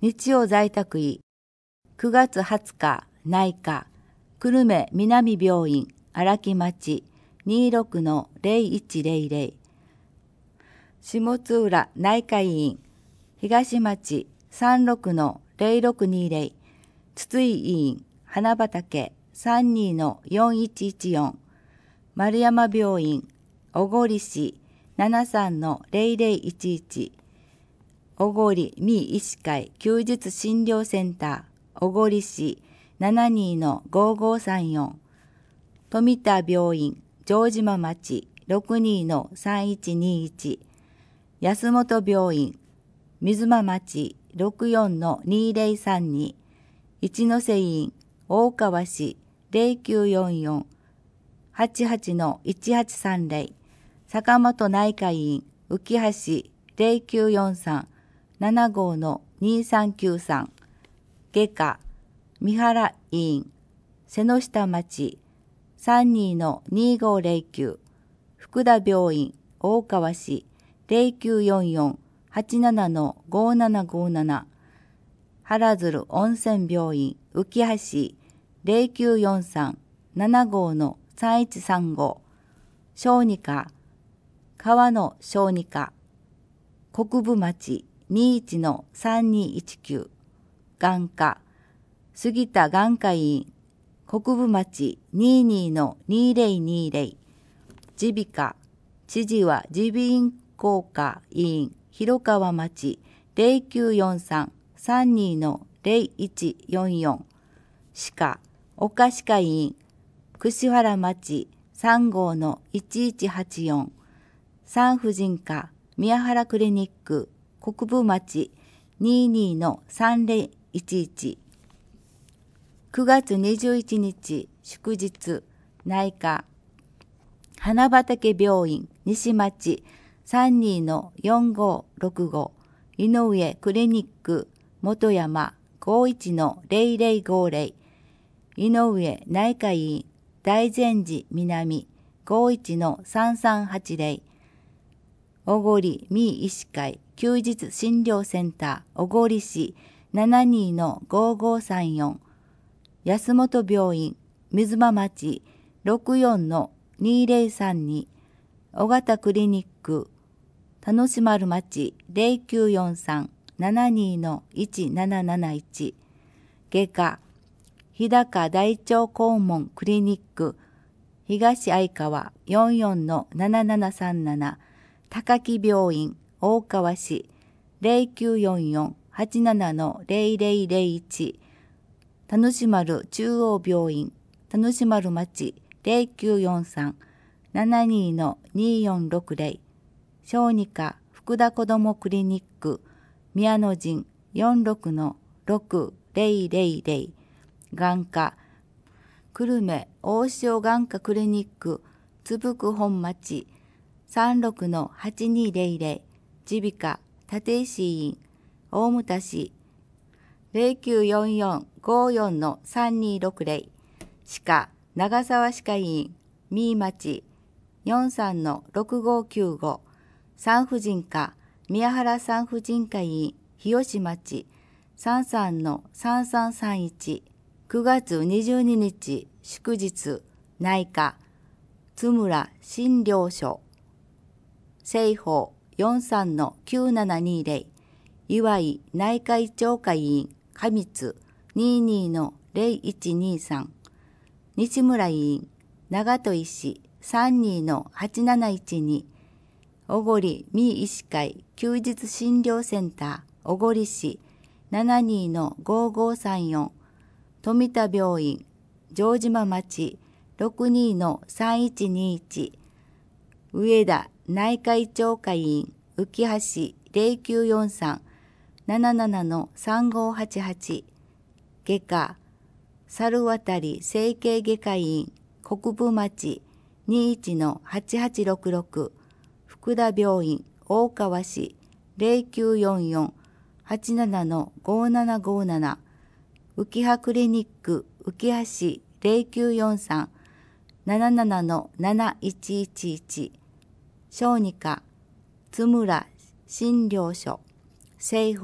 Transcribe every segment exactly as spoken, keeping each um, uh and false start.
日曜在宅医、くがつはつか内科、久留米南病院荒木町 にじゅうろくのゼロいちゼロゼロ、下津浦内科医院東町 さんじゅうろくのゼロろくにゼロ、筒井医院花畑 さんじゅうにのよんいちいちよん、丸山病院小郡市 ななじゅうさんのゼロゼロいちいち、小郡三医師会休日診療センター小郡市 ななじゅうにのごごさんよん、富田病院城島町 ろくじゅうにのさんいちにいち、安本病院水間町 ろくじゅうよんのにゼロさんに、一ノ瀬医院大川市 ゼロきゅうよんよん はちはちのいちはちさんゼロ、坂本内科医院浮橋ゼロきゅうよんさん ななごのにさんきゅうさん、外科三原医院瀬下町 さんじゅうにのにごゼロきゅう、福田病院大川市 ゼロきゅうよんよん はちななのごななごなな、原鶴温泉病院浮橋 ゼロきゅうよんさん ななごのさんいちさんご、小児科川野小児科国分町 にじゅういちのさんにいちきゅう、眼科杉田眼科医院国分町 にじゅうにのにゼロにゼロ、耳鼻科千々和耳鼻咽喉科医院広川町 ゼロきゅうよんさん さんにのゼロいちよんよん、歯科岡歯科医院串原町 さんごのいちいちはちよん、産婦人科宮原クリニック国分町 にじゅうにのさんゼロいちいち、くがつにじゅういちにち祝日内科花畑病院西町 さんじゅうにのよんごろくご、井上クリニック元山 ごじゅういちのゼロゼロごゼロ、井上内科医院大善寺南 ごじゅういちのさんさんはちゼロ、小郡三医師会休日診療センター小郡市 ななじゅうにのごごさんよん、安本病院水間町 ろくじゅうよんのにゼロさんに、尾形クリニック田主丸町 ゼロきゅうよんさん ななにのいちなななないち、外科日高大腸肛門クリニック東相川 よんじゅうよんのななななさんなな、高木病院大川市 ゼロきゅうよんよん はちななのゼロゼロゼロいち、田主丸中央病院田主丸町 ゼロきゅうよんさん ななにのによんろくゼロ、小児科福田子どもクリニック宮野陣 よんじゅうろくのろくゼロゼロゼロ、眼科久留米大塩眼科クリニック津福本町 さんじゅうろくのはちにゼロゼロ、耳鼻科立石医院大牟田市 ゼロきゅうよんよん ごじゅうよんのさんにろくゼロ、歯科長沢歯科医院三井町 よんじゅうさんのろくごきゅうご、産婦人科宮原産婦人科医院日吉町 さんじゅうさんのさんさんさんいち、くがつにじゅうににち祝日内科津村診療所西方 よんじゅうさんのきゅうななにゼロ、岩井内科医長科医院上津 にじゅうにのゼロいちにさん、西村医院長門医師 さんじゅうにのはちなないちに、小郡三医師会休日診療センター小郡市 ななじゅうにのごごさんよん、富田病院城島町 ろくじゅうにのさんいちにいち、上田内科医長科医院浮橋 ゼロきゅうよんさん ななななのさんごはちはち、外科猿渡整形外科医院国分町 にじゅういちのはちはちろくろく、福田病院大川市 ゼロきゅうよんよん はちななのごななごなな、浮葉クリニック浮橋 ゼロきゅうよんさん ななななのなないちいちいち、小児科津村診療所西方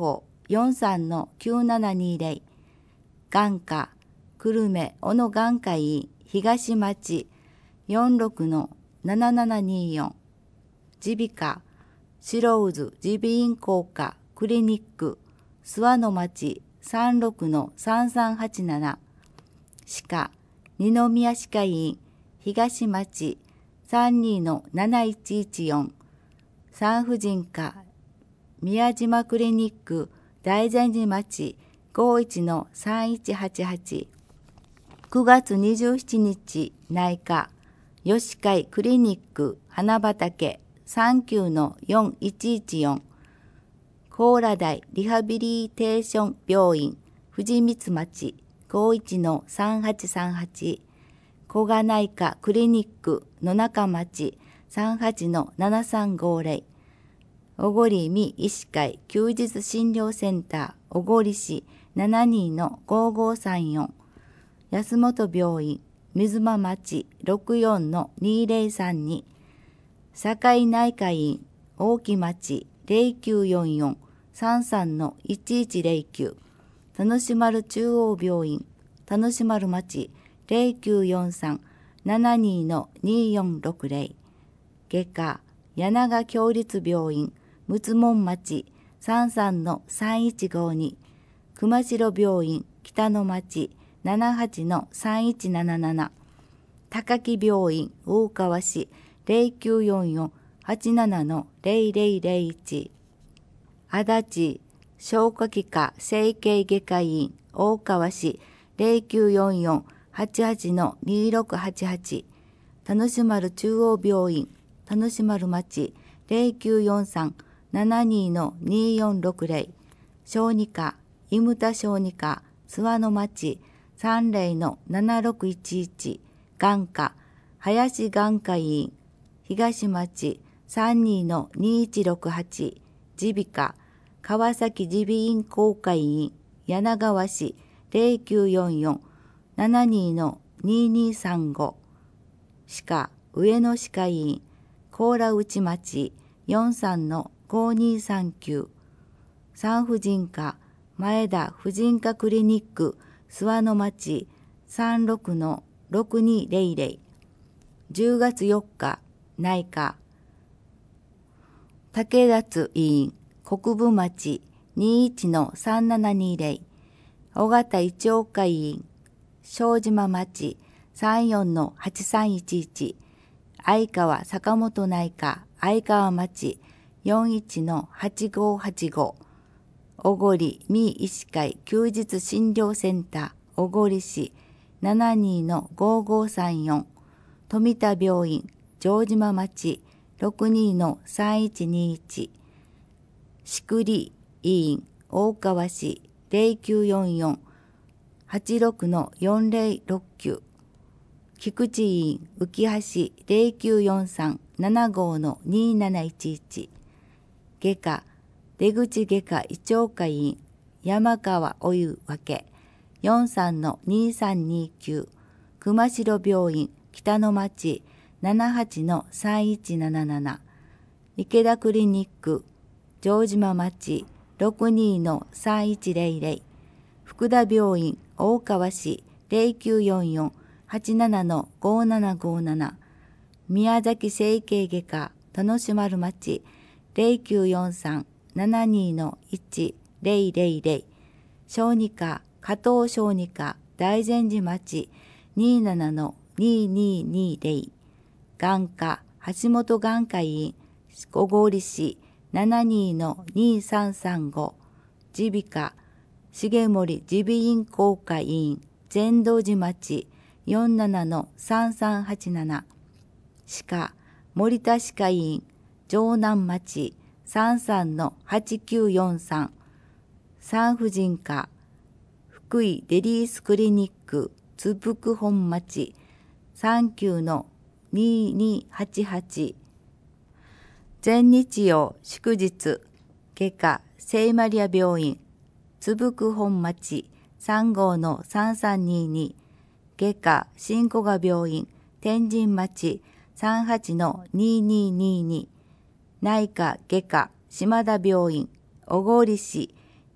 よんさんのきゅうななにゼロ、眼科、久留米小野眼科医院東町よんろくのななななによん、耳鼻科、白渦耳鼻咽喉科クリニック、諏訪の町さんろくのさんさんはちなな、歯科、二宮歯科医院東町さんにのなないちいちよん、産婦人科、宮島クリニック大善寺町ごいちのさんいちはちはち、くがつにじゅうしちにち内科、吉会クリニック花畑さんきゅうのよんいちいちよん、高良台リハビリテーション病院藤光町ごいちのさんはちさんはち、古賀内科クリニック野中町さんはちのななさんごゼロ、小郡美医師会休日診療センター小郡市ななにのごごさんよん、安本病院水間町ろくよんのにゼロさんに、堺内科院大木町ゼロきゅうよんよん さんさんのいちいちゼロきゅう、田主丸中央病院田主丸町ゼロきゅうよんさん ななにのによんろくゼロ、外科柳川共立病院陸奥門町さんさんのさんいちごに、熊代病院北の町ななはちのさんいちなななな、高木病院大川市ゼロきゅうよんよん はちななのゼロゼロゼロいち、足立消化器科整形外科医院大川市ゼロきゅうよんよん はちはちのにろくはちはち、田主丸中央病院田主丸町ゼロきゅうよんさん ななにのによんろくゼロ、小児科伊牟田小児科諏訪の町さんゼロのななろくいちいち、眼科林眼科医院東町さんにのにいちろくはち、耳鼻科川崎耳鼻咽喉科医院柳川市ゼロきゅうよんよん ななにのににさんご、歯科上野歯科医院高良内町よんさんのごにさんきゅう、産婦人科前田婦人科クリニック諏訪の町さんろくのろくにゼロゼロ、じゅうがつよっか内科竹立医院国分町にいちのさんななにゼロ、尾形胃腸科医院正島町さんよんのはちさんいちいち、相川坂本内科相川町よんいちのはちごはちご、小郡美医師会休日診療センター小郡市ななにのごごさんよん、富田病院城島町ろくにのさんいちにいち、しくり医院大川市ゼロきゅうよんよん はちろくのよんゼロろくきゅう、菊池医院浮橋ゼロきゅうよんさん ななごのになないちいち、外科出口外科胃腸科医院山川お湯分けよんさんのにさんにきゅう、熊代病院北の町ななはちのさんいちなななな、池田クリニック城島町ろくにのさんいちゼロゼロ、福田病院大川市ゼロきゅうよんよん はちななのごななごなな、宮崎整形外科田主丸町ゼロきゅうよんさん ななにのいちゼロゼロゼロ、小児科加藤小児科大善寺町にななのにににゼロ、眼科橋本眼科医院小郡市ななにのにさんさんご、耳鼻科重森耳鼻咽喉科医院善道寺町よんななのさんさんはちなな、歯科森田歯科医院城南町さんさんのはちきゅうよんさん、産婦人科福井デリースクリニック津福本町さんきゅうのににはちはち、全日曜祝日外科聖マリア病院津福本町さんごのさんさんにに、外科新古賀病院天神町さんはちのにににに、内科外科島田病院小郡市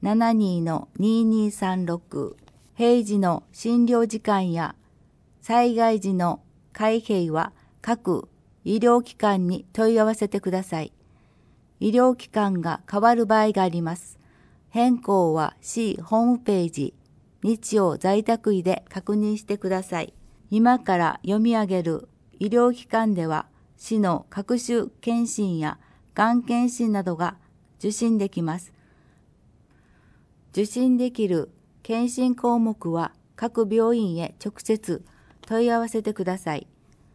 ななにーにーにーさんろく、平時の診療時間や災害時の開閉は各医療機関に問い合わせてください。医療機関が変わる場合があります。変更は市ホームページ、日曜在宅医で確認してください。今から読み上げる医療機関では、市の各種検診やがん検診などが受診できます。受診できる検診項目は各病院へ直接問い合わせてください。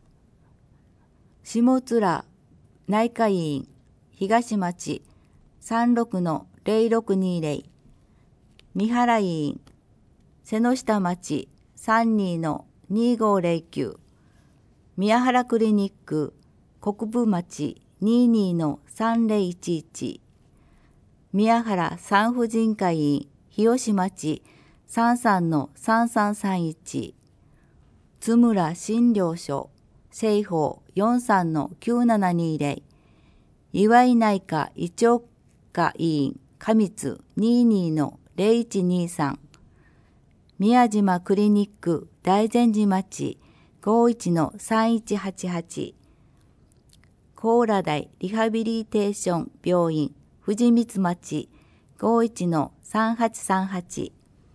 下津内科医院東町 さんろくのぜろろくにーぜろ、三原医院瀬の下町 さんにーのにーごーぜろきゅう、宮原クリニック国分町 にーにーのさんぜろいちいち、宮原産婦人科医院日吉町 さんさんのさんさんさんいち、津村診療所西方 よんさんのきゅうななにーぜろ、岩井内科胃腸科医院上津 にーにーのぜろいちにーさん、宮島クリニック大善寺町 ごーいちのさんいちはちはち、高良台リハビリテーション病院藤光町 ごーいちのさんはちさんはち、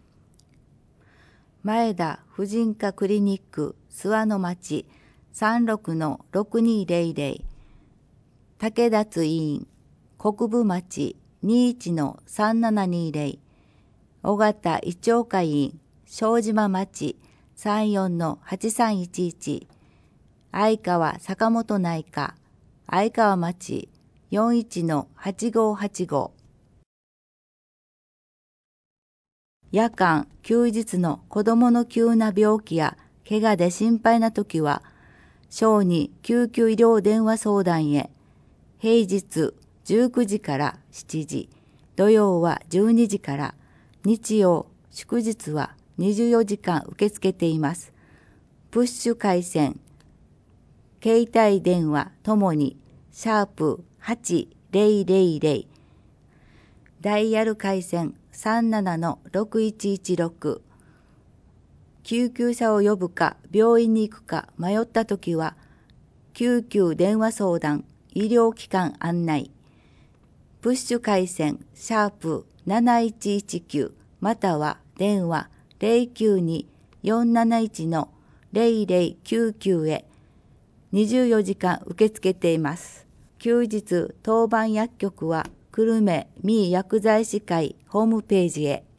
前田婦人科クリニック諏訪の町 さんろくのろくにーぜろぜろ、武田津医院国分町 にーいちのさんななにーぜろ、尾形胃腸科医院正島町 さんよんのはちさんいちいち、相川坂本内科相川町 よんいちのはちごーはちご。夜間、休日の子どもの急な病気や怪我で心配なときは、小児救急医療電話相談へ、平日じゅうくじからしちじ、土曜はじゅうにじから、日曜、祝日はにじゅうよじかん受け付けています。プッシュ回線、携帯電話ともに、シャープはちぜろぜろぜろ、ダイヤル回線さんななのろくいちいちろく、救急車を呼ぶか病院に行くか迷ったときは、救急電話相談、医療機関案内、プッシュ回線シャープなないちいちきゅうまたは電話ぜろきゅうに よんなないちのぜろぜろきゅうきゅうへにじゅうよじかん受け付けています。休日当番薬局は久留米三薬剤師会ホームページへ。